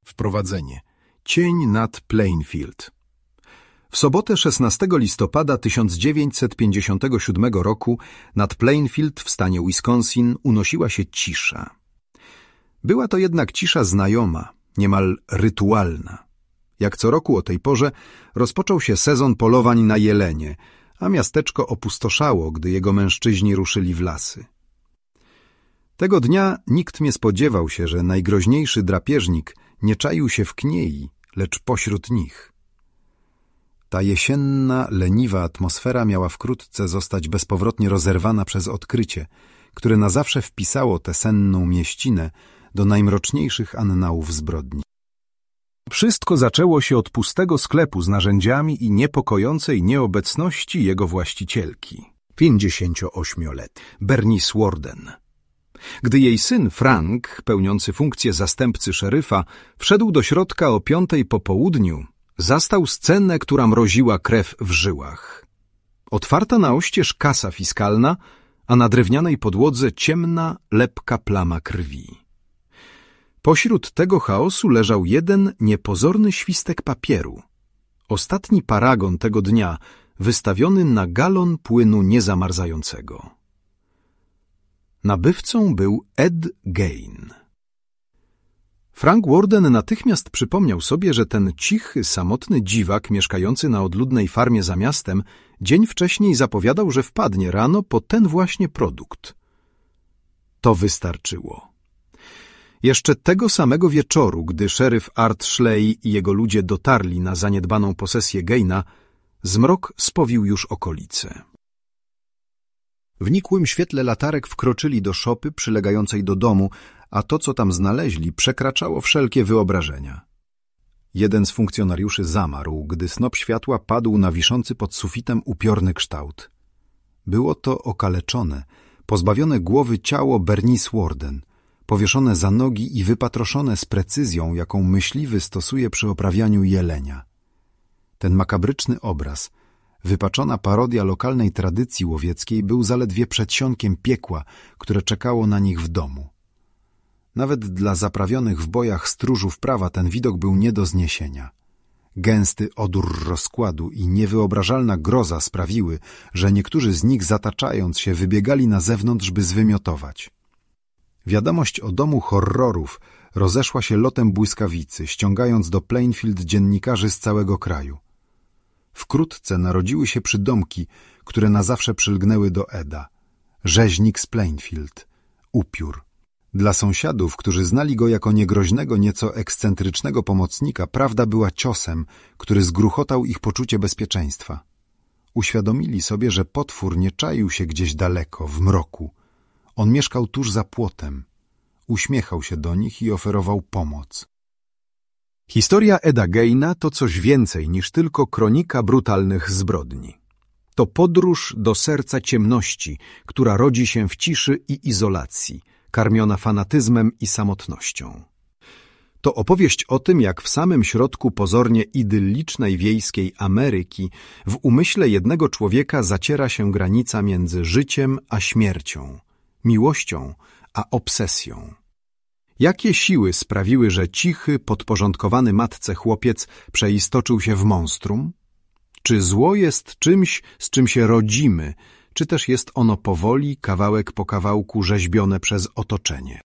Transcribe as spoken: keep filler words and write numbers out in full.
Wprowadzenie. Cień nad Plainfield. W sobotę szesnastego listopada tysiąc dziewięćset pięćdziesiątego siódmego roku nad Plainfield w stanie Wisconsin unosiła się cisza. Była to jednak cisza znajoma, niemal rytualna. Jak co roku o tej porze rozpoczął się sezon polowań na jelenie, a miasteczko opustoszało, gdy jego mężczyźni ruszyli w lasy. Tego dnia nikt nie spodziewał się, że najgroźniejszy drapieżnik nie czaił się w kniei, lecz pośród nich. Ta jesienna, leniwa atmosfera miała wkrótce zostać bezpowrotnie rozerwana przez odkrycie, które na zawsze wpisało tę senną mieścinę do najmroczniejszych annałów zbrodni. Wszystko zaczęło się od pustego sklepu z narzędziami i niepokojącej nieobecności jego właścicielki, pięćdziesięcioośmioletniej Bernice Warden. Gdy jej syn Frank, pełniący funkcję zastępcy szeryfa, wszedł do środka o piątej po południu, zastał scenę, która mroziła krew w żyłach. Otwarta na oścież kasa fiskalna, a na drewnianej podłodze ciemna, lepka plama krwi. Pośród tego chaosu leżał jeden niepozorny świstek papieru. Ostatni paragon tego dnia, wystawiony na galon płynu niezamarzającego. Nabywcą był Ed Gein. Frank Warden natychmiast przypomniał sobie, że ten cichy, samotny dziwak mieszkający na odludnej farmie za miastem dzień wcześniej zapowiadał, że wpadnie rano po ten właśnie produkt. To wystarczyło. Jeszcze tego samego wieczoru, gdy szeryf Art Schley i jego ludzie dotarli na zaniedbaną posesję Geina, zmrok spowił już okolice. W nikłym świetle latarek wkroczyli do szopy przylegającej do domu, a to, co tam znaleźli, przekraczało wszelkie wyobrażenia. Jeden z funkcjonariuszy zamarł, gdy snop światła padł na wiszący pod sufitem upiorny kształt. Było to okaleczone, pozbawione głowy ciało Bernice Warden, powieszone za nogi i wypatroszone z precyzją, jaką myśliwy stosuje przy oprawianiu jelenia. Ten makabryczny obraz, wypaczona parodia lokalnej tradycji łowieckiej, był zaledwie przedsionkiem piekła, które czekało na nich w domu. Nawet dla zaprawionych w bojach stróżów prawa ten widok był nie do zniesienia. Gęsty odór rozkładu i niewyobrażalna groza sprawiły, że niektórzy z nich, zataczając się, wybiegali na zewnątrz, by zwymiotować. Wiadomość o domu horrorów rozeszła się lotem błyskawicy, ściągając do Plainfield dziennikarzy z całego kraju. Wkrótce narodziły się przydomki, które na zawsze przylgnęły do Eda. Rzeźnik z Plainfield, upiór. Dla sąsiadów, którzy znali go jako niegroźnego, nieco ekscentrycznego pomocnika, prawda była ciosem, który zgruchotał ich poczucie bezpieczeństwa. Uświadomili sobie, że potwór nie czaił się gdzieś daleko, w mroku. On mieszkał tuż za płotem. Uśmiechał się do nich i oferował pomoc. Historia Eda Geina to coś więcej niż tylko kronika brutalnych zbrodni. To podróż do serca ciemności, która rodzi się w ciszy i izolacji, karmiona fanatyzmem i samotnością. To opowieść o tym, jak w samym środku pozornie idyllicznej wiejskiej Ameryki w umyśle jednego człowieka zaciera się granica między życiem a śmiercią, miłością a obsesją. Jakie siły sprawiły, że cichy, podporządkowany matce chłopiec przeistoczył się w monstrum? Czy zło jest czymś, z czym się rodzimy, czy też jest ono powoli, kawałek po kawałku rzeźbione przez otoczenie?